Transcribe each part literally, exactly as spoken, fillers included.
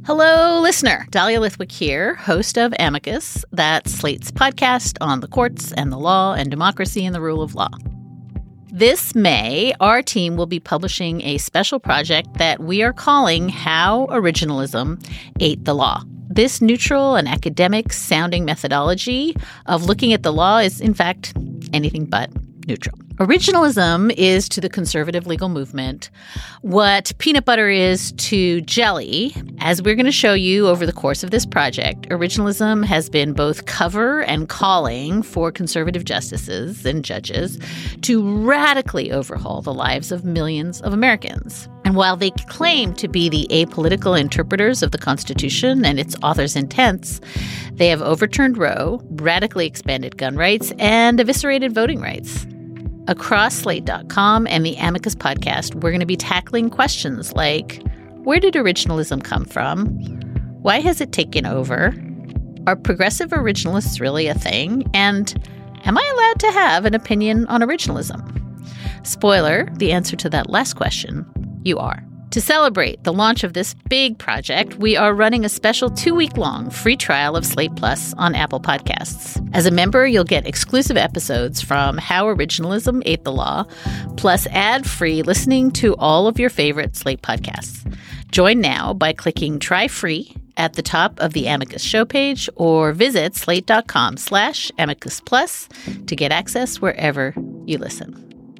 Hello, listener. Dahlia Lithwick here, host of Amicus, that's Slate's podcast on the courts and the law and democracy and the rule of law. This May, our team will be publishing a special project that we are calling How Originalism Ate the Law. This neutral and academic-sounding methodology of looking at the law is, in fact, anything but neutral. Originalism is to the conservative legal movement what peanut butter is to jelly. As we're going to show you over the course of this project, originalism has been both cover and calling for conservative justices and judges to radically overhaul the lives of millions of Americans. And while they claim to be the apolitical interpreters of the Constitution and its author's intents, they have overturned Roe, radically expanded gun rights, and eviscerated voting rights. Across Slate dot com and the Amicus podcast, we're going to be tackling questions like, where did originalism come from? Why has it taken over? Are progressive originalists really a thing? And am I allowed to have an opinion on originalism? Spoiler, the answer to that last question, you are. To celebrate the launch of this big project, we are running a special two-week-long free trial of Slate Plus on Apple Podcasts. As a member, you'll get exclusive episodes from How Originalism Ate the Law, plus ad-free listening to all of your favorite Slate podcasts. Join now by clicking Try Free at the top of the Amicus show page or visit slate.com slash Amicus Plus to get access wherever you listen.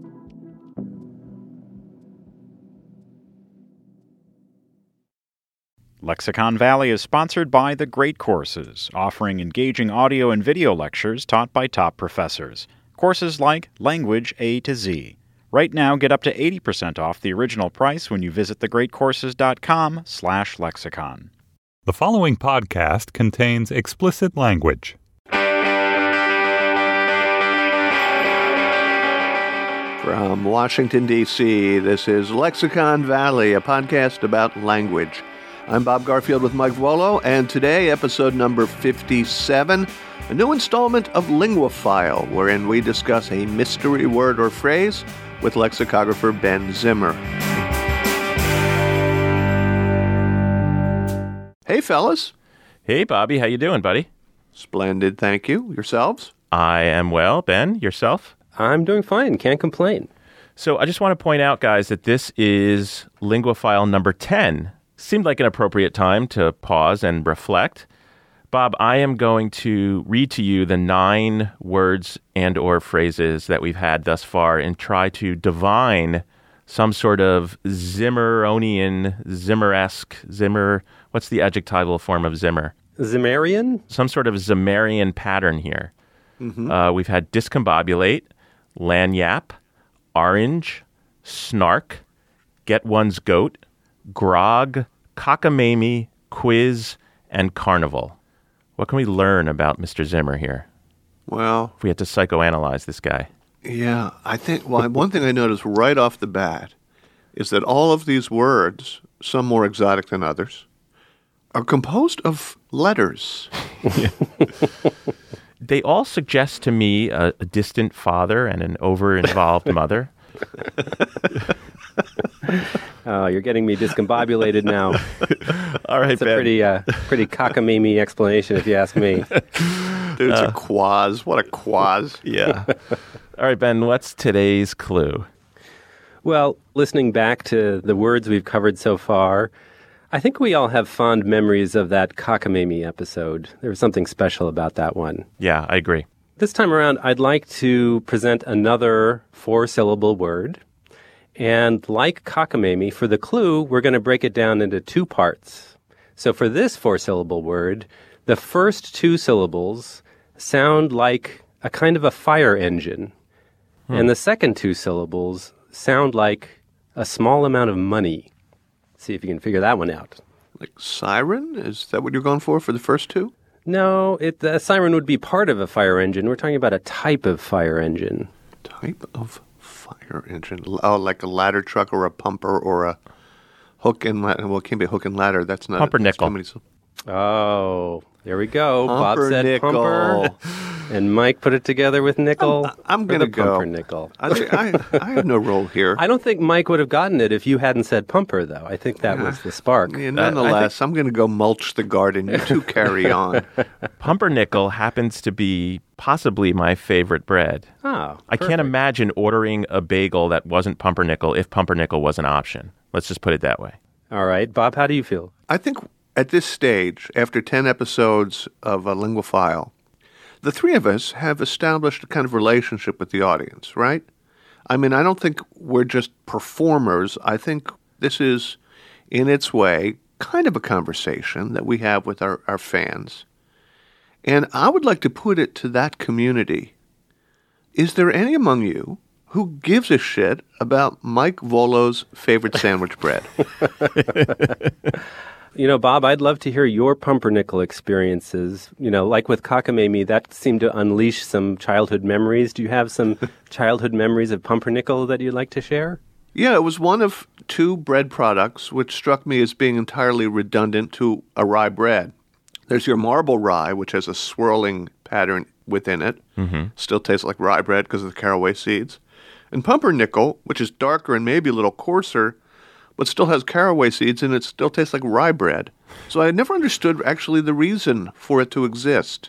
Lexicon Valley is sponsored by The Great Courses, offering engaging audio and video lectures taught by top professors. Courses like Language A to Z. Right now, get up to eighty percent off the original price when you visit thegreatcourses.com slash lexicon. The following podcast contains explicit language. From Washington, D C, this is Lexicon Valley, a podcast about language. I'm Bob Garfield with Mike Vuolo, and today, episode number fifty-seven, a new installment of Linguaphile, wherein we discuss a mystery word or phrase with lexicographer Ben Zimmer. Hey, fellas. Hey, Bobby. How you doing, buddy? Splendid, thank you. Yourselves? I am well. Ben, yourself? I'm doing fine. Can't complain. So I just want to point out, guys, that this is Linguaphile number ten. Seemed like an appropriate time to pause and reflect. Bob, I am going to read to you the nine words and or phrases that we've had thus far and try to divine some sort of Zimmeronian, Zimmer-esque, Zimmer, what's the adjectival form of Zimmer? Zimmerian? Some sort of Zimmerian pattern here. Mm-hmm. Uh, we've had discombobulate, lagniappe, orange, snark, get one's goat, grog, cockamamie, quiz, and carnival. What can we learn about Mister Zimmer here? Well, If we had to psychoanalyze this guy. yeah, I think, well, one thing I noticed right off the bat is that all of these words, some more exotic than others, are composed of letters. They all suggest to me a, a distant father and an over-involved mother. Oh, you're getting me discombobulated now. All right, It's a Ben. pretty, uh, pretty cockamamie explanation, if you ask me. Dude, it's a quaz. What a quaz. Yeah. All right, Ben, what's today's clue? Well, listening back to the words we've covered so far, I think we all have fond memories of that cockamamie episode. There was something special about that one. Yeah, I agree. This time around, I'd like to present another four-syllable word. And like cockamamie, for the clue, we're going to break it down into two parts. So for this four-syllable word, the first two syllables sound like a kind of a fire engine. Hmm. And the second two syllables sound like a small amount of money. See if you can figure that one out. Like siren? Is that what you're going for for the first two? No, it, a siren would be part of a fire engine. We're talking about a type of fire engine. Type of fire engine? Oh, like a ladder truck or a pumper or a hook and ladder. Well, it can't be a hook and ladder. That's not Pumpernickel. that's too many- Oh, there we go. Bob said Pumpernickel. pumper, and Mike put it together with nickel. I'm, I'm or going to the go. Pumpernickel. I, I, I have no role here. I don't think Mike would have gotten it if you hadn't said pumper, though. I think that was the spark. Yeah, nonetheless, Uh, I'm going to go mulch the garden. You two carry on. Pumpernickel happens to be possibly my favorite bread. Oh, I can't imagine ordering a bagel that wasn't pumpernickel if pumpernickel was an option. Let's just put it that way. All right. Bob, how do you feel? I think at this stage, after ten episodes of a Linguaphile, the three of us have established a kind of relationship with the audience, right? I mean, I don't think we're just performers. I think this is, in its way, kind of a conversation that we have with our, our fans. And I would like to put it to that community. Is there any among you who gives a shit about Mike Volo's favorite sandwich bread? You know, Bob, I'd love to hear your pumpernickel experiences. You know, like with cockamamie, that seemed to unleash some childhood memories. Do you have some childhood memories of pumpernickel that you'd like to share? Yeah, it was one of two bread products which struck me as being entirely redundant to a rye bread. There's your marble rye, which has a swirling pattern within it. Mm-hmm. Still tastes like rye bread because of the caraway seeds. And pumpernickel, which is darker and maybe a little coarser, but still has caraway seeds and it still tastes like rye bread. So I never understood actually the reason for it to exist.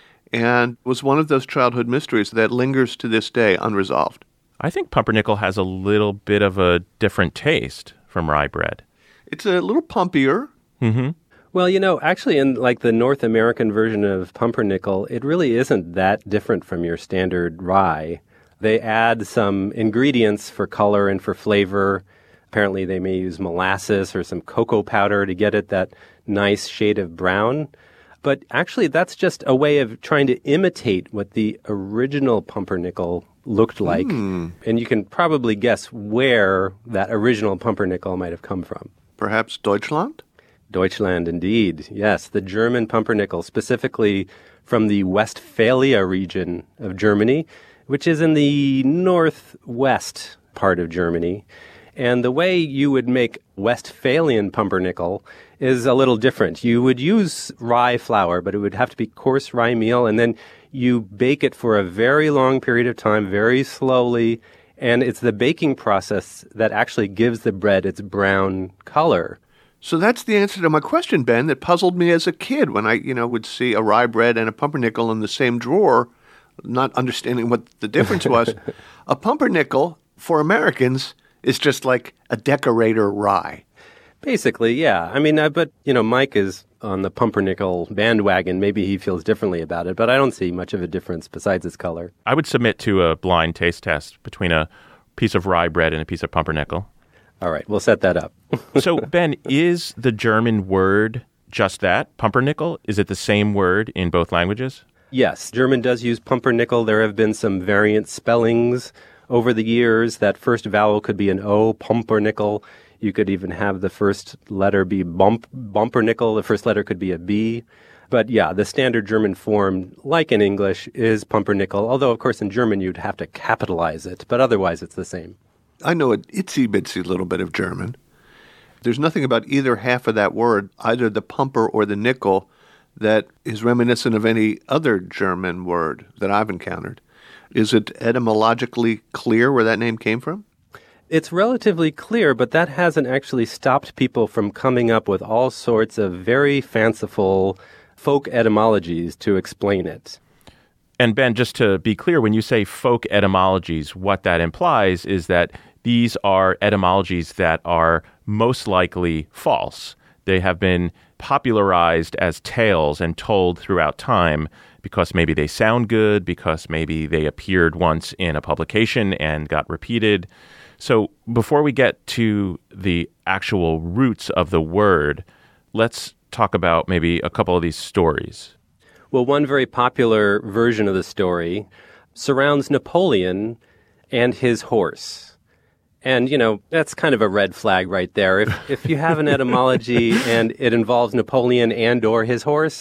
And it was one of those childhood mysteries that lingers to this day unresolved. I think pumpernickel has a little bit of a different taste from rye bread. It's a little pumpier. Mm-hmm. Well, you know, actually in like the North American version of pumpernickel, it really isn't that different from your standard rye. They add some ingredients for color and for flavor. Apparently they may use molasses or some cocoa powder to get it that nice shade of brown. But actually that's just a way of trying to imitate what the original pumpernickel looked like. Mm. And you can probably guess where that original pumpernickel might have come from. Perhaps Deutschland? Deutschland, indeed. Yes, the German pumpernickel, specifically from the Westphalia region of Germany, which is in the northwest part of Germany. And the way you would make Westphalian pumpernickel is a little different. You would use rye flour, but it would have to be coarse rye meal, and then you bake it for a very long period of time, very slowly, and it's the baking process that actually gives the bread its brown color. So that's the answer to my question, Ben, that puzzled me as a kid when I, you know, would see a rye bread and a pumpernickel in the same drawer, not understanding what the difference was. A pumpernickel, for Americans, is just like a decorator rye. Basically, yeah. I mean, I, but, you know, Mike is on the pumpernickel bandwagon. Maybe he feels differently about it, but I don't see much of a difference besides its color. I would submit to a blind taste test between a piece of rye bread and a piece of pumpernickel. All right, we'll set that up. So, Ben, is the German word just that, pumpernickel? Is it the same word in both languages? Yes, German does use pumpernickel. There have been some variant spellings over the years. That first vowel could be an O, pumpernickel. You could even have the first letter be bump, bumpernickel. The first letter could be a B. But yeah, the standard German form, like in English, is pumpernickel. Although, of course, in German you'd have to capitalize it. But otherwise, it's the same. I know an itsy-bitsy little bit of German. There's nothing about either half of that word, either the pumper or the nickel, that is reminiscent of any other German word that I've encountered. Is it etymologically clear where that name came from? It's relatively clear, but that hasn't actually stopped people from coming up with all sorts of very fanciful folk etymologies to explain it. And Ben, just to be clear, when you say folk etymologies, what that implies is that these are etymologies that are most likely false. They have been popularized as tales and told throughout time because maybe they sound good, because maybe they appeared once in a publication and got repeated. So before we get to the actual roots of the word, let's talk about maybe a couple of these stories. Well, one very popular version of the story surrounds Napoleon and his horse. And, you know, that's kind of a red flag right there. If if you have an etymology and it involves Napoleon and or his horse,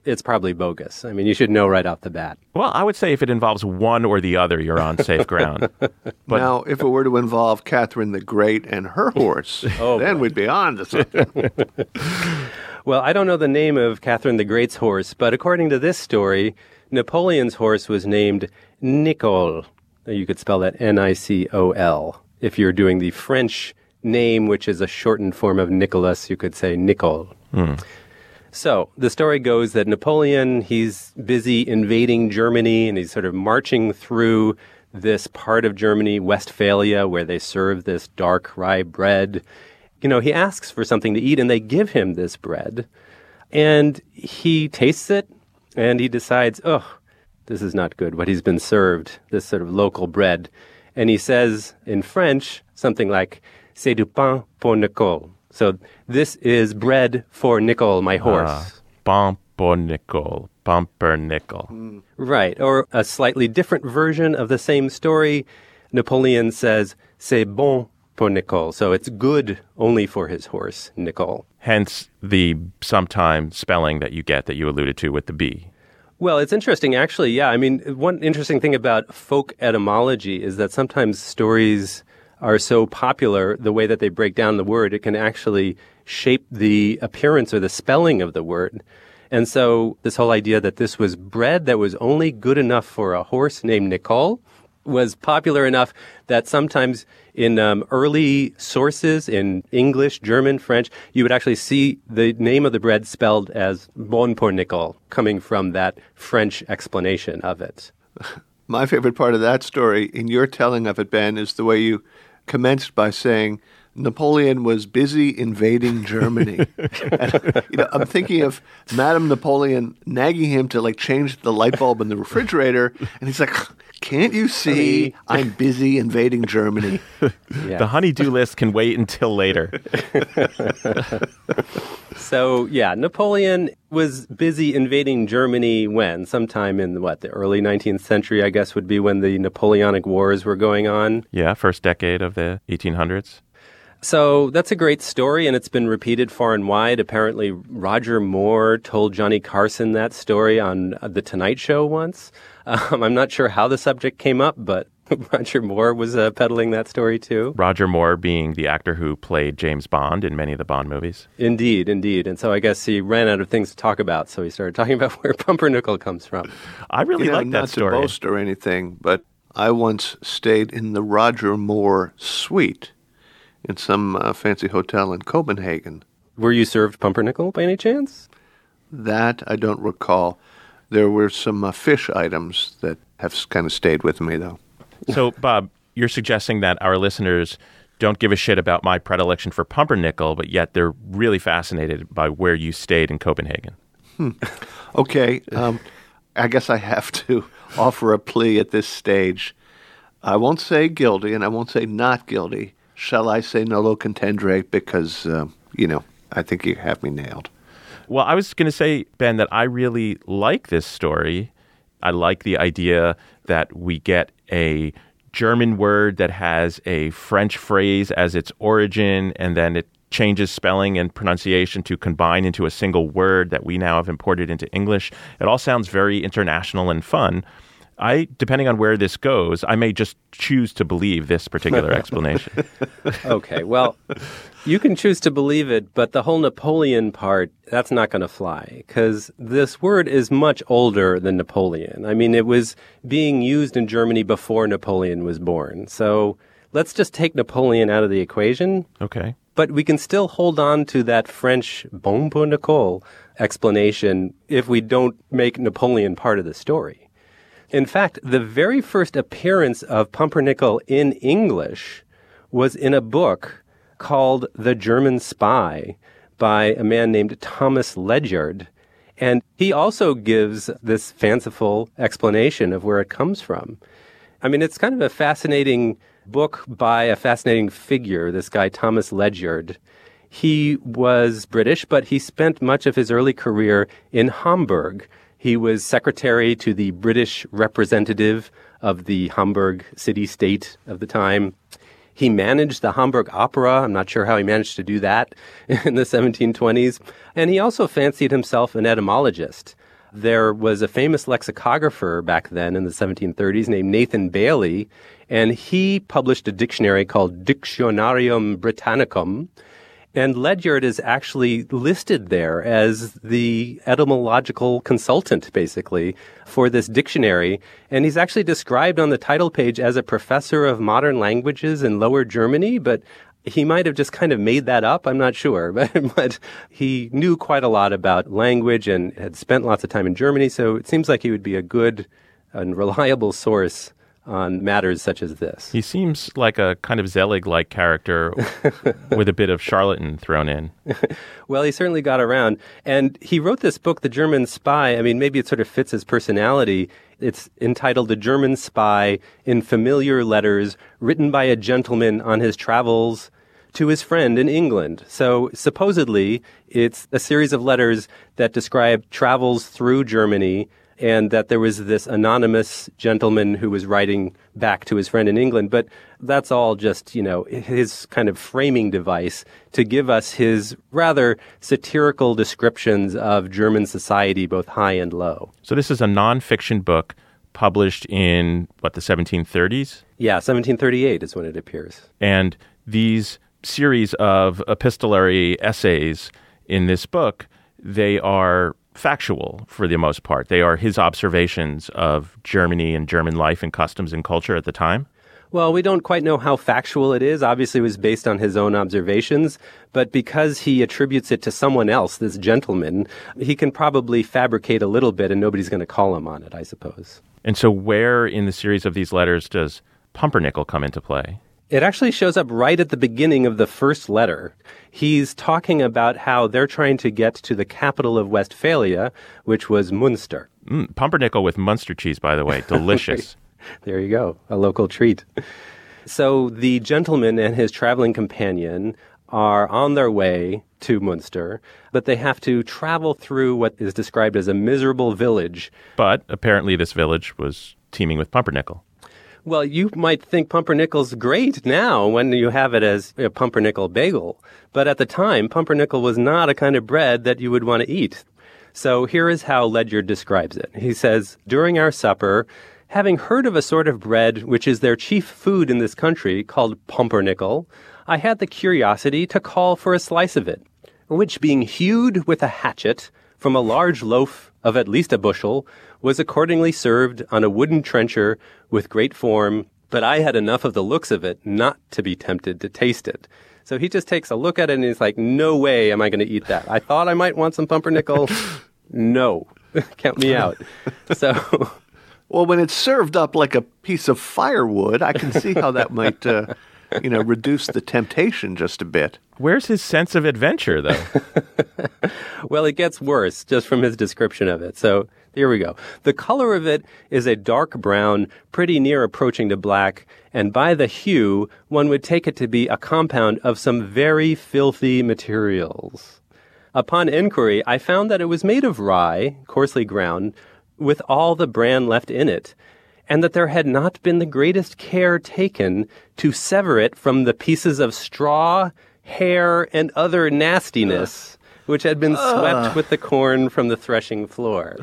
it's probably bogus. I mean, you should know right off the bat. Well, I would say if it involves one or the other, you're on safe ground. But now, if it were to involve Catherine the Great and her horse, oh, then boy. we'd be on to something. Well, I don't know the name of Catherine the Great's horse, but according to this story, Napoleon's horse was named Nicole. You could spell that N I C O L. If you're doing the French name, which is a shortened form of Nicholas, you could say Nicole. Hmm. So the story goes that Napoleon, he's busy invading Germany, and he's sort of marching through this part of Germany, Westphalia, where they serve this dark rye bread. You know, he asks for something to eat, and they give him this bread. And he tastes it, and he decides, oh, this is not good, what he's been served, this sort of local bread. And he says in French something like, c'est du pain pour Nicole. So this is bread for Nicole, my horse. Ah, bon pour Nicole, pumpernickel. Mm. Right. Or a slightly different version of the same story, Napoleon says, c'est bon pour Nicole. So it's good only for his horse, Nicole. Hence the sometime spelling that you get that you alluded to with the B. Well, it's interesting, actually. Yeah, I mean, one interesting thing about folk etymology is that sometimes stories are so popular, the way that they break down the word, it can actually shape the appearance or the spelling of the word. And so this whole idea that this was bread that was only good enough for a horse named Nicole was popular enough that sometimes in um, early sources in English, German, French, you would actually see the name of the bread spelled as bon pour Nicole, coming from that French explanation of it. My favorite part of that story, in your telling of it, Ben, is the way you commenced by saying Napoleon was busy invading Germany. And, you know, I'm thinking of Madame Napoleon nagging him to like change the light bulb in the refrigerator, and he's like, "Can't you see I'm busy invading Germany?" Yeah. The honey-do list can wait until later. So, yeah, Napoleon was busy invading Germany when? Sometime in, what, the early nineteenth century, I guess, would be when the Napoleonic Wars were going on. Yeah, first decade of the eighteen hundreds. So that's a great story, and it's been repeated far and wide. Apparently, Roger Moore told Johnny Carson that story on The Tonight Show once. Um, I'm not sure how the subject came up, but Roger Moore was uh, peddling that story too. Roger Moore being the actor who played James Bond in many of the Bond movies. Indeed, indeed. And so I guess he ran out of things to talk about, so he started talking about where pumpernickel comes from. I really you know, like that not story. Not to boast or anything, but I once stayed in the Roger Moore suite in some uh, fancy hotel in Copenhagen. Were you served pumpernickel by any chance? That I don't recall. There were some uh, fish items that have kind of stayed with me, though. So, Bob, you're suggesting that our listeners don't give a shit about my predilection for pumpernickel, but yet they're really fascinated by where you stayed in Copenhagen. Hmm. Okay. Um, I guess I have to offer a plea at this stage. I won't say guilty, and I won't say not guilty. Shall I say nolo contendere? Because, uh, you know, I think you have me nailed. Well, I was going to say, Ben, that I really like this story. I like the idea that we get a German word that has a French phrase as its origin, and then it changes spelling and pronunciation to combine into a single word that we now have imported into English. It all sounds very international and fun. I, depending on where this goes, I may just choose to believe this particular explanation. Okay, well, you can choose to believe it, but the whole Napoleon part, that's not going to fly, because this word is much older than Napoleon. I mean, it was being used in Germany before Napoleon was born. So let's just take Napoleon out of the equation. Okay. But we can still hold on to that French bon pour Nicole explanation if we don't make Napoleon part of the story. In fact, the very first appearance of pumpernickel in English was in a book called The German Spy by a man named Thomas Ledyard. And he also gives this fanciful explanation of where it comes from. I mean, it's kind of a fascinating book by a fascinating figure, this guy Thomas Ledyard. He was British, but he spent much of his early career in Hamburg. He was secretary to the British representative of the Hamburg city-state of the time. He managed the Hamburg Opera. I'm not sure how he managed to do that in the seventeen twenties. And he also fancied himself an etymologist. There was a famous lexicographer back then in the seventeen thirties named Nathan Bailey, and he published a dictionary called Dictionarium Britannicum. And Ledyard is actually listed there as the etymological consultant, basically, for this dictionary. And he's actually described on the title page as a professor of modern languages in Lower Germany, but he might have just kind of made that up. I'm not sure. But, but he knew quite a lot about language and had spent lots of time in Germany. So it seems like he would be a good and reliable source on matters such as this. He seems like a kind of Zelig-like character with a bit of charlatan thrown in. Well, he certainly got around. And he wrote this book, The German Spy. I mean, maybe it sort of fits his personality. It's entitled The German Spy in Familiar Letters, written by a gentleman on his travels to his friend in England. So supposedly, it's a series of letters that describe travels through Germany, and that there was this anonymous gentleman who was writing back to his friend in England. But that's all just, you know, his kind of framing device to give us his rather satirical descriptions of German society, both high and low. So this is a nonfiction book published in, what, the seventeen thirties? Yeah, seventeen thirty-eight is when it appears. And these series of epistolary essays in this book, they are factual for the most part. They are his observations of Germany and German life and customs and culture at the time. Well, we don't quite know how factual it is. Obviously, it was based on his own observations. But because he attributes it to someone else, this gentleman, he can probably fabricate a little bit and nobody's going to call him on it, I suppose. And so where in the series of these letters does Pumpernickel come into play? It actually shows up right at the beginning of the first letter. He's talking about how they're trying to get to the capital of Westphalia, which was Munster. Mm, pumpernickel with Munster cheese, by the way. Delicious. There you go. A local treat. So the gentleman and his traveling companion are on their way to Munster, but they have to travel through what is described as a miserable village. But apparently this village was teeming with pumpernickel. Well, you might think pumpernickel's great now when you have it as a pumpernickel bagel. But at the time, pumpernickel was not a kind of bread that you would want to eat. So here is how Ledyard describes it. He says, "During our supper, having heard of a sort of bread which is their chief food in this country, called pumpernickel, I had the curiosity to call for a slice of it, which being hewed with a hatchet from a large loaf of at least a bushel, was accordingly served on a wooden trencher with great form, but I had enough of the looks of it not to be tempted to taste it." So he just takes a look at it and he's like, no way am I going to eat that. I thought I might want some pumpernickel. No. Count me out. So... Well, when it's served up like a piece of firewood, I can see how that might, uh, you know, reduce the temptation just a bit. Where's his sense of adventure, though? Well, it gets worse just from his description of it. So here we go. The color of it is a dark brown, pretty near approaching to black, and by the hue, one would take it to be a compound of some very filthy materials. Upon inquiry, I found that it was made of rye, coarsely ground, with all the bran left in it, and that there had not been the greatest care taken to sever it from the pieces of straw, hair, and other nastiness, uh, which had been uh, swept with the corn from the threshing floor.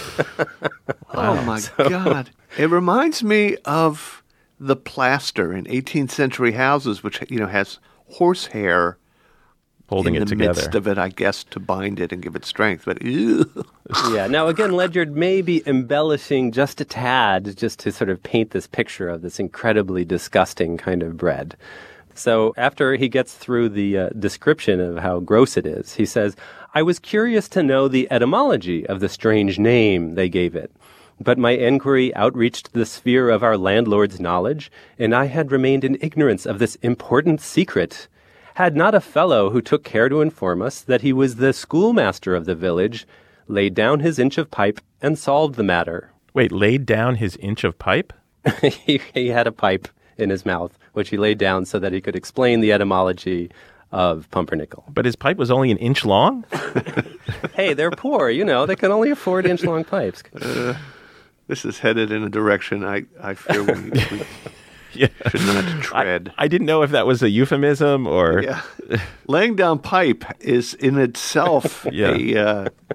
Oh, my so, God. It reminds me of the plaster in eighteenth century houses, which, you know, has horsehair holding in it the together. midst of it, I guess, to bind it and give it strength. But ew. Yeah. Now, again, Ledyard may be embellishing just a tad, just to sort of paint this picture of this incredibly disgusting kind of bread. So after he gets through the uh, description of how gross it is, he says, "I was curious to know the etymology of the strange name they gave it. But my enquiry outreached the sphere of our landlord's knowledge, and I had remained in ignorance of this important secret. Had not a fellow who took care to inform us that he was the schoolmaster of the village laid down his inch of pipe and solved the matter." Wait, laid down his inch of pipe? he, he had a pipe in his mouth, which he laid down so that he could explain the etymology of pumpernickel. But his pipe was only an inch long? Hey, they're poor, you know. They can only afford inch-long pipes. Uh, this is headed in a direction I, I fear we... we Yeah. should not tread. I, I didn't know if that was a euphemism or... Yeah. Laying down pipe is in itself yeah. a, uh,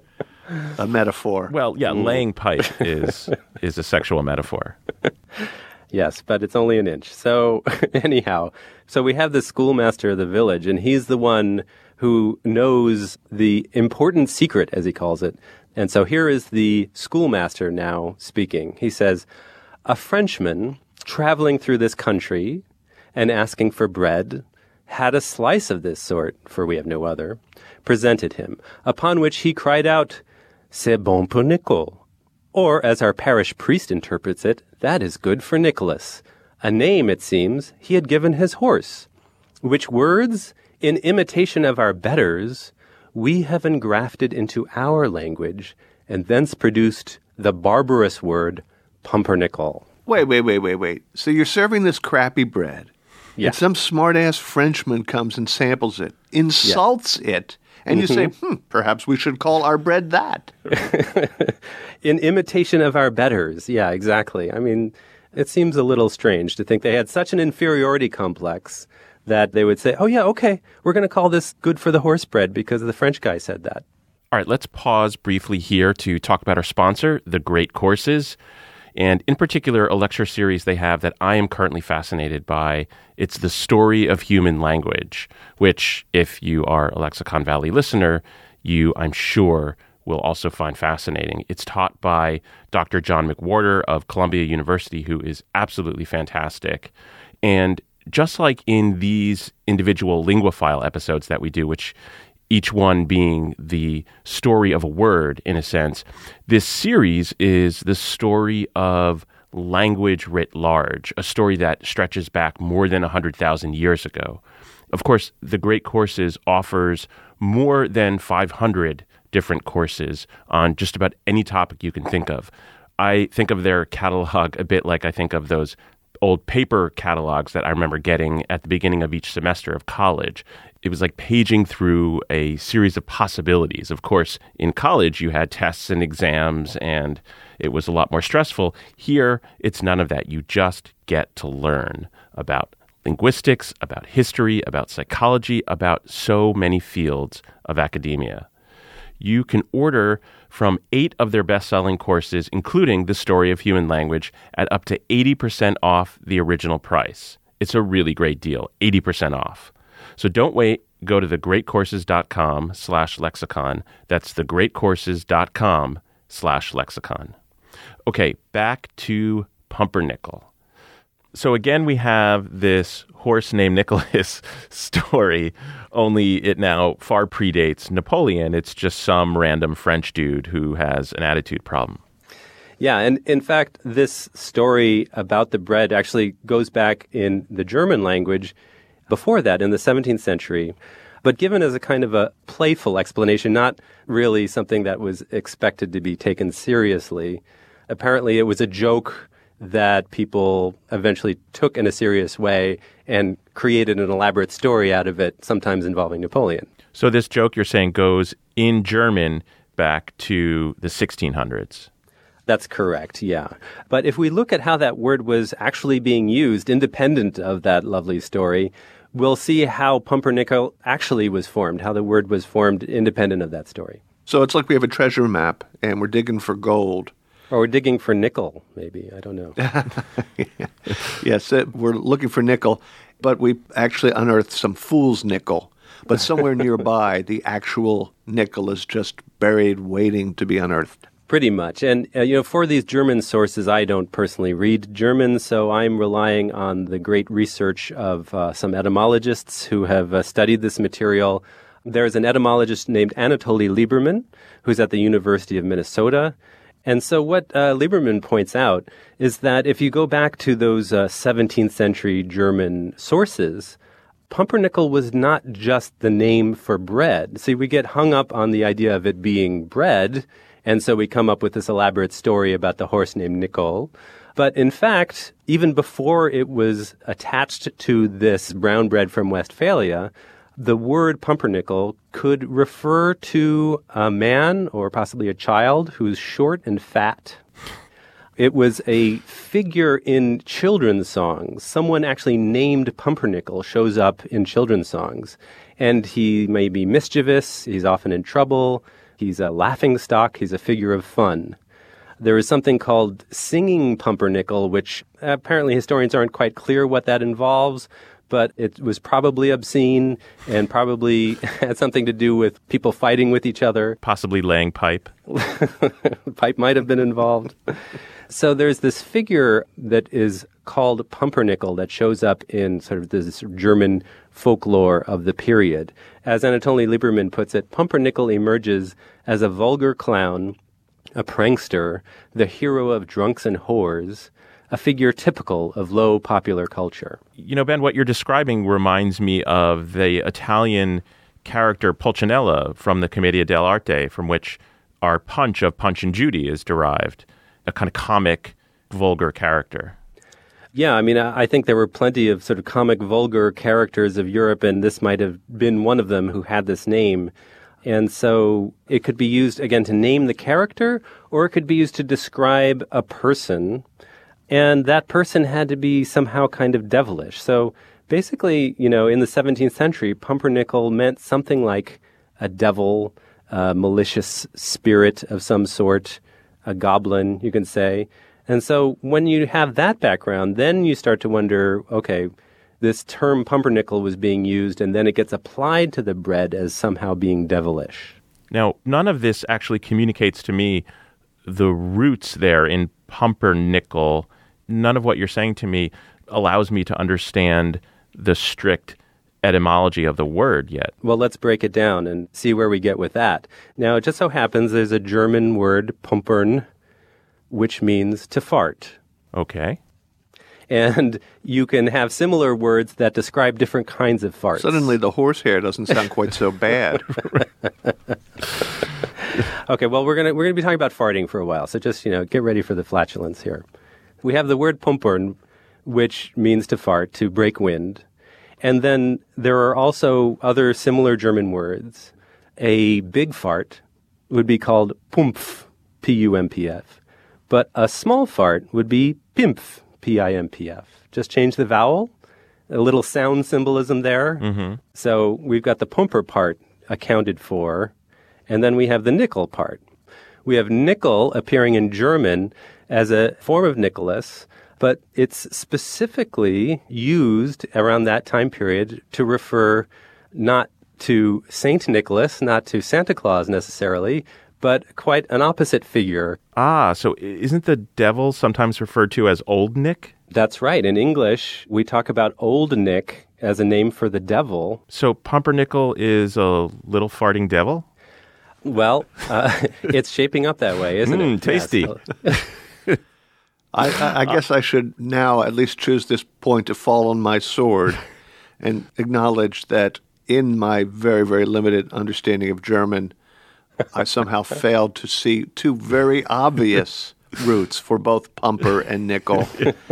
a metaphor. Well, yeah, mm. laying pipe is is a sexual metaphor. Yes, but it's only an inch. So anyhow, so we have the schoolmaster of the village, and he's the one who knows the important secret, as he calls it. And so here is the schoolmaster now speaking. He says, "A Frenchman traveling through this country and asking for bread had a slice of this sort, for we have no other, presented him, upon which he cried out, 'C'est bon pour Nicole.' Or, as our parish priest interprets it, that is good for Nicholas. A name, it seems, he had given his horse, which words, in imitation of our betters, we have engrafted into our language, and thence produced the barbarous word pumpernickel." Wait, wait, wait, wait, wait. So you're serving this crappy bread, yeah. and some smart-ass Frenchman comes and samples it, insults yeah. it, and mm-hmm. you say, hmm, perhaps we should call our bread that. In imitation of our betters. Yeah, exactly. I mean, it seems a little strange to think they had such an inferiority complex that they would say, oh, yeah, okay, we're going to call this good for the horse bread because the French guy said that. All right, let's pause briefly here to talk about our sponsor, The Great Courses. And in particular, a lecture series they have that I am currently fascinated by. It's The Story of Human Language, which, if you are a Lexicon Valley listener, you, I'm sure, will also find fascinating. It's taught by Doctor John McWhorter of Columbia University, who is absolutely fantastic. And just like in these individual Linguaphile episodes that we do, which each one being the story of a word, in a sense, this series is the story of language writ large, a story that stretches back more than one hundred thousand years ago. Of course, The Great Courses offers more than five hundred different courses on just about any topic you can think of. I think of their catalog a bit like I think of those old paper catalogs that I remember getting at the beginning of each semester of college. It was like paging through a series of possibilities. Of course, in college, you had tests and exams, and it was a lot more stressful. Here, it's none of that. You just get to learn about linguistics, about history, about psychology, about so many fields of academia. You can order from eight of their best-selling courses, including The Story of Human Language, at up to eighty percent off the original price. It's a really great deal, eighty percent off. So don't wait. Go to thegreatcourses.com slash lexicon. That's thegreatcourses.com slash lexicon. Okay, back to pumpernickel. So again, we have this horse named Nicholas story, only it now far predates Napoleon. It's just some random French dude who has an attitude problem. Yeah, and in fact, this story about the bread actually goes back in the German language before that, in the seventeenth century, but given as a kind of a playful explanation, not really something that was expected to be taken seriously. Apparently, it was a joke that people eventually took in a serious way and created an elaborate story out of it, sometimes involving Napoleon. So this joke, you're saying, goes in German back to the sixteen hundreds. That's correct, yeah. But if we look at how that word was actually being used, independent of that lovely story, we'll see how pumpernickel actually was formed, how the word was formed independent of that story. So it's like we have a treasure map and we're digging for gold. Or we're digging for nickel, maybe. I don't know. Yes, it, we're looking for nickel, but we actually unearthed some fool's nickel. But somewhere nearby, the actual nickel is just buried, waiting to be unearthed. Pretty much. And, uh, you know, for these German sources, I don't personally read German, so I'm relying on the great research of uh, some etymologists who have uh, studied this material. There's an etymologist named Anatoly Lieberman, who's at the University of Minnesota. And so what uh, Lieberman points out is that if you go back to those uh, seventeenth century German sources, pumpernickel was not just the name for bread. See, we get hung up on the idea of it being bread, and so we come up with this elaborate story about the horse named Nicole. But in fact, even before it was attached to this brown bread from Westphalia, the word pumpernickel could refer to a man or possibly a child who's short and fat. It was a figure in children's songs. Someone actually named Pumpernickel shows up in children's songs. And he may be mischievous. He's often in trouble. He's a laughingstock. He's a figure of fun. There is something called singing pumpernickel, which apparently historians aren't quite clear what that involves, but it was probably obscene and probably had something to do with people fighting with each other. Possibly laying pipe. Pipe might have been involved. So there's this figure that is called pumpernickel that shows up in sort of this German folklore of the period. As Anatoly Lieberman puts it, pumpernickel emerges as a vulgar clown, a prankster, the hero of drunks and whores, a figure typical of low popular culture. You know, Ben, what you're describing reminds me of the Italian character Pulcinella from the Commedia dell'arte, from which our Punch of Punch and Judy is derived, a kind of comic, vulgar character. Yeah, I mean, I think there were plenty of sort of comic, vulgar characters of Europe, and this might have been one of them who had this name. And so it could be used, again, to name the character, or it could be used to describe a person. And that person had to be somehow kind of devilish. So basically, you know, in the seventeenth century, pumpernickel meant something like a devil, a malicious spirit of some sort, a goblin, you can say. And so when you have that background, then you start to wonder, okay, this term pumpernickel was being used, and then it gets applied to the bread as somehow being devilish. Now, none of this actually communicates to me the roots there in pumpernickel. None of what you're saying to me allows me to understand the strict etymology of the word yet. Well, let's break it down and see where we get with that. Now, it just so happens there's a German word, pumpern, which means to fart. Okay. And you can have similar words that describe different kinds of farts. Suddenly the horsehair doesn't sound quite so bad. Okay, well, we're going we're gonna be talking about farting for a while, so just, you know, get ready for the flatulence here. We have the word pumpern, which means to fart, to break wind. And then there are also other similar German words. A big fart would be called pumpf, P U M P F. But a small fart would be pimpf, P I M P F. Just change the vowel, a little sound symbolism there. Mm-hmm. So we've got the pumper part accounted for, and then we have the nickel part. We have nickel appearing in German as a form of Nicholas, but it's specifically used around that time period to refer not to Saint Nicholas, not to Santa Claus necessarily, but quite an opposite figure. Ah, so isn't the devil sometimes referred to as Old Nick? That's right. In English, we talk about Old Nick as a name for the devil. So pumpernickel is a little farting devil? Well, uh, it's shaping up that way, isn't mm, it? Tasty. Yes. I, I, I guess I should now at least choose this point to fall on my sword and acknowledge that in my very, very limited understanding of German, I somehow failed to see two very obvious roots for both pumper and nickel.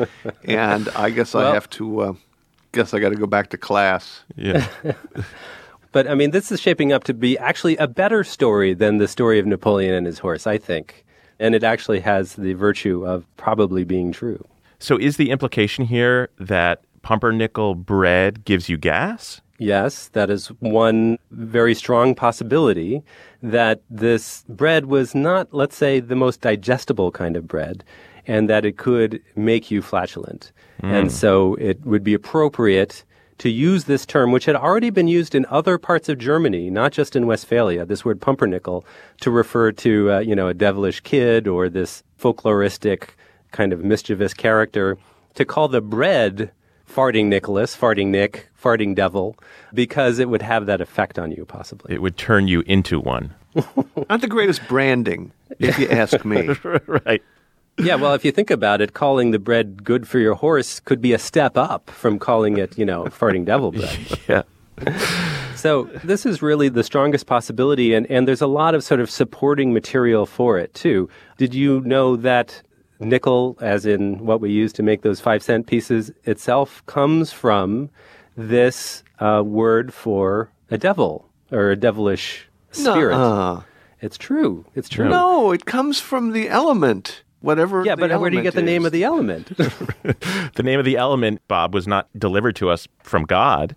And I guess well, I have to, uh, guess I got to go back to class. Yeah. But, I mean, this is shaping up to be actually a better story than the story of Napoleon and his horse, I think. And it actually has the virtue of probably being true. So is the implication here that pumpernickel bread gives you gas? Yes, that is one very strong possibility, that this bread was not, let's say, the most digestible kind of bread, and that it could make you flatulent. Mm. And so it would be appropriate to use this term, which had already been used in other parts of Germany, not just in Westphalia, this word pumpernickel, to refer to, uh, you know, a devilish kid or this folkloristic kind of mischievous character, to call the bread farting Nicholas, farting Nick, farting devil, because it would have that effect on you, possibly. It would turn you into one. Not the greatest branding, if you ask me. Right. Yeah, well, if you think about it, calling the bread good for your horse could be a step up from calling it, you know, farting devil bread. Yeah. So this is really the strongest possibility, and, and there's a lot of sort of supporting material for it, too. Did you know that nickel, as in what we use to make those five-cent pieces, itself comes from this uh, word for a devil, or a devilish spirit? Nuh-uh. It's true. It's true. No, it comes from the element. whatever Yeah, the but where do you get the name is. of the element? The name of the element, Bob, was not delivered to us from God.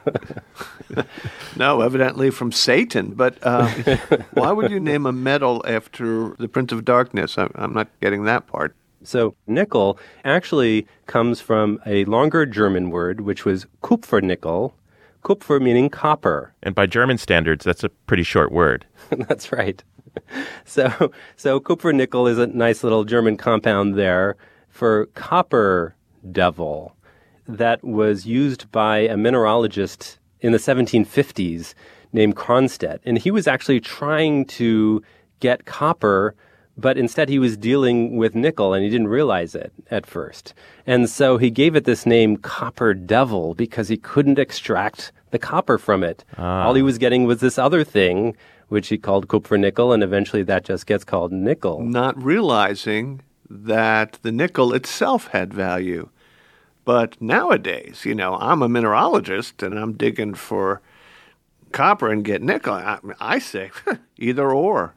No, evidently from Satan. But uh, why would you name a metal after the Prince of Darkness? I, I'm not getting that part. So nickel actually comes from a longer German word, which was Kupfernickel. Kupfer meaning copper. And by German standards, that's a pretty short word. That's right. So, so Kupfernickel is a nice little German compound there for copper devil that was used by a mineralogist in the seventeen fifties named Cronstedt. And he was actually trying to get copper, but instead he was dealing with nickel, and he didn't realize it at first. And so he gave it this name Copper Devil because he couldn't extract the copper from it. Ah. All he was getting was this other thing, which he called Kupfernickel, and eventually that just gets called nickel. Not realizing that the nickel itself had value. But nowadays, you know, I'm a mineralogist and I'm digging for copper and get nickel. I, I say either or.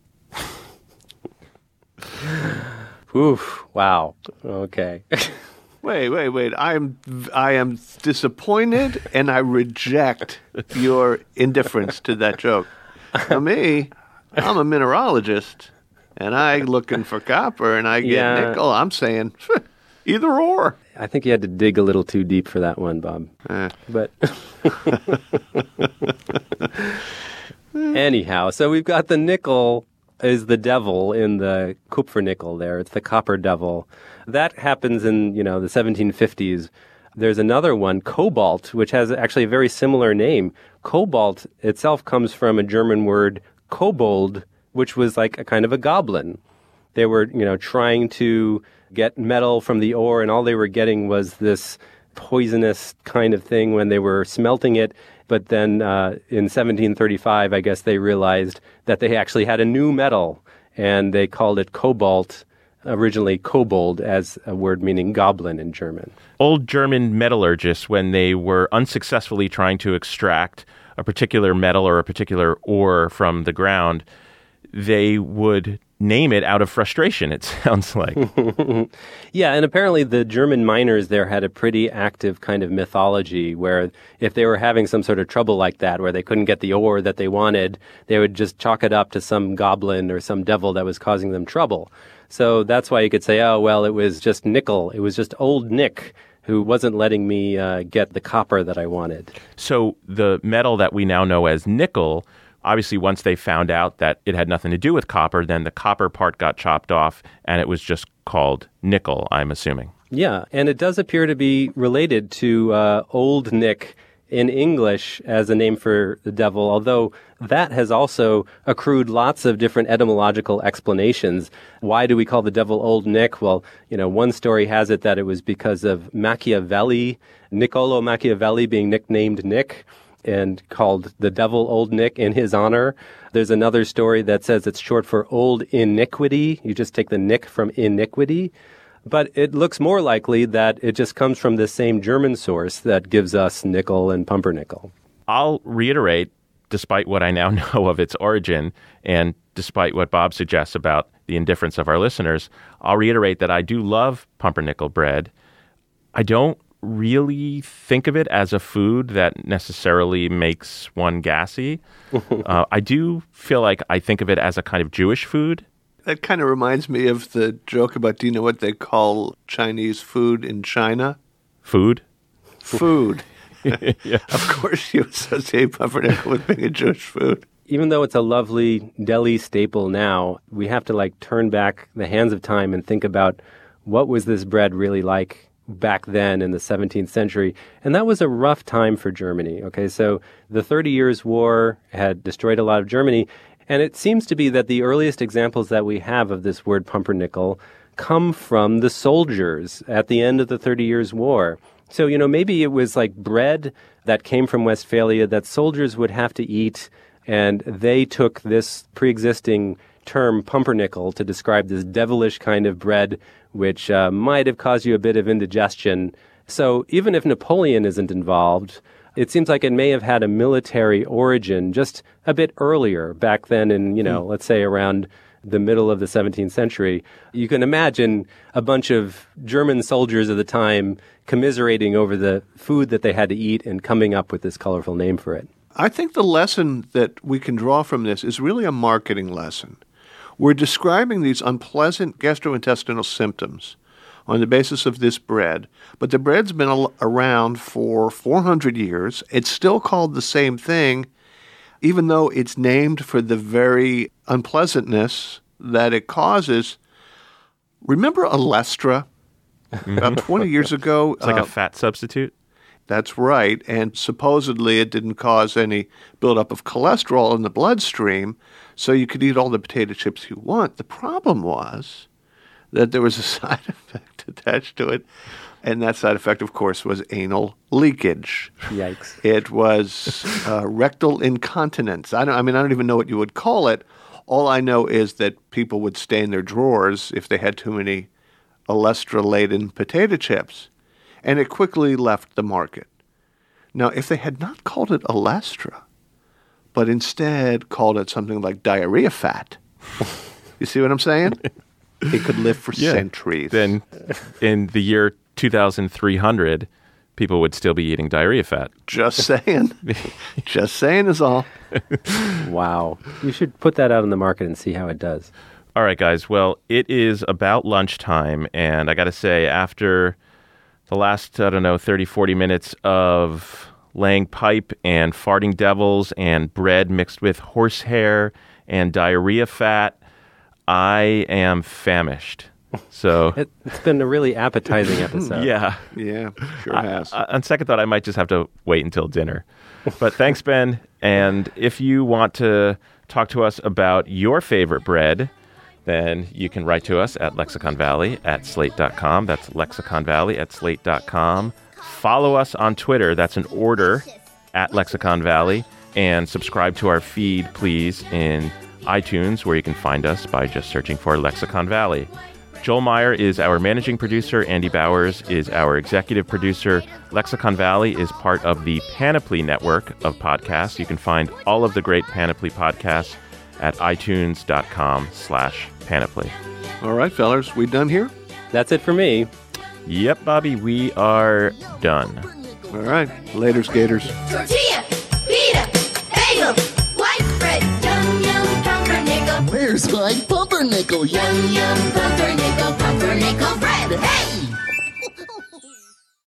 Oof, wow. Okay. Wait, wait, wait. I'm I am disappointed and I reject your indifference to that joke. For me, I'm a mineralogist and I looking for copper and I get Yeah. nickel. I'm saying either or. I think you had to dig a little too deep for that one, Bob. Eh. But anyhow, so we've got the nickel is the devil in the Kupfernickel there. It's the copper devil. That happens in, you know, the seventeen fifties. There's another one, cobalt, which has actually a very similar name. Cobalt itself comes from a German word, kobold, which was like a kind of a goblin. They were, you know, trying to get metal from the ore, and all they were getting was this poisonous kind of thing when they were smelting it. But then uh, in seventeen thirty-five, I guess they realized that they actually had a new metal, and they called it cobalt, originally kobold, as a word meaning goblin in German. Old German metallurgists, when they were unsuccessfully trying to extract a particular metal or a particular ore from the ground, they would name it out of frustration, it sounds like. Yeah, and apparently the German miners there had a pretty active kind of mythology where if they were having some sort of trouble like that, where they couldn't get the ore that they wanted, they would just chalk it up to some goblin or some devil that was causing them trouble. So that's why you could say, oh, well, it was just nickel. It was just old Nick who wasn't letting me uh, get the copper that I wanted. So the metal that we now know as nickel, obviously once they found out that it had nothing to do with copper, then the copper part got chopped off and it was just called nickel, I'm assuming. Yeah, and it does appear to be related to uh, Old Nick in English as a name for the devil, although that has also accrued lots of different etymological explanations. Why do we call the devil Old Nick? Well, you know, one story has it that it was because of Machiavelli, Niccolo Machiavelli being nicknamed Nick and called the devil Old Nick in his honor. There's another story that says it's short for Old Iniquity. You just take the Nick from iniquity. But it looks more likely that it just comes from the same German source that gives us nickel and pumpernickel. I'll reiterate, despite what I now know of its origin, and despite what Bob suggests about the indifference of our listeners, I'll reiterate that I do love pumpernickel bread. I don't really think of it as a food that necessarily makes one gassy. uh, I do feel like I think of it as a kind of Jewish food. That kind of reminds me of the joke about, do you know what they call Chinese food in China? Food? Food. Yeah. Of course you associate pumpernickel with being a Jewish food. Even though it's a lovely deli staple now, we have to like turn back the hands of time and think about what was this bread really like back then in the seventeenth century. And that was a rough time for Germany. Okay, so the Thirty Years' War had destroyed a lot of Germany. And it seems to be that the earliest examples that we have of this word pumpernickel come from the soldiers at the end of the Thirty Years' War. So, you know, maybe it was like bread that came from Westphalia that soldiers would have to eat, and they took this pre-existing term pumpernickel to describe this devilish kind of bread, which uh, might have caused you a bit of indigestion. So even if Napoleon isn't involved, it seems like it may have had a military origin just a bit earlier, back then in, you know, mm. let's say around the middle of the seventeenth century. You can imagine a bunch of German soldiers of the time commiserating over the food that they had to eat and coming up with this colorful name for it. I think the lesson that we can draw from this is really a marketing lesson. We're describing these unpleasant gastrointestinal symptoms on the basis of this bread, but the bread's been al- around for four hundred years. It's still called the same thing, even though it's named for the very unpleasantness that it causes. Remember Olestra? About twenty years ago. It's like uh, a fat substitute? That's right, and supposedly it didn't cause any buildup of cholesterol in the bloodstream, so you could eat all the potato chips you want. The problem was that there was a side effect attached to it, and that side effect, of course, was anal leakage. Yikes. It was uh, rectal incontinence. I don't. I mean, I don't even know what you would call it. All I know is that people would stain their drawers if they had too many Olestra-laden potato chips, and it quickly left the market. Now, if they had not called it Olestra, but instead called it something like diarrhea fat, you see what I'm saying? It could live for Yeah. centuries. Then in the year two thousand three hundred, people would still be eating diarrhea fat. Just saying. Just saying is all. Wow. You should put that out on the market and see how it does. All right, guys. Well, it is about lunchtime, and I got to say, after the last, I don't know, thirty, forty minutes of laying pipe and farting devils and bread mixed with horsehair and diarrhea fat, I am famished. So, It, it's been a really appetizing episode. yeah. Yeah, sure I- has. I- on second thought, I might just have to wait until dinner. But thanks, Ben. And if you want to talk to us about your favorite bread, then you can write to us at Lexicon Valley at slate dot com. That's Lexicon Valley at slate dot com. Follow us on Twitter. That's an order at Lexicon Valley. And subscribe to our feed, please, in iTunes, where you can find us by just searching for Lexicon Valley. Joel Meyer is our managing producer. Andy Bowers is our executive producer. Lexicon Valley is part of the Panoply network of podcasts. You can find all of the great Panoply podcasts at itunes.com slash Panoply. All right, fellas, we done here? That's it for me. Yep, Bobby, we are done. All right. Later, skaters. Tortilla, pita, bagel, white bread, yum yum pumpernickel. Where's my pumpernickel? Yum yum pumpernickel.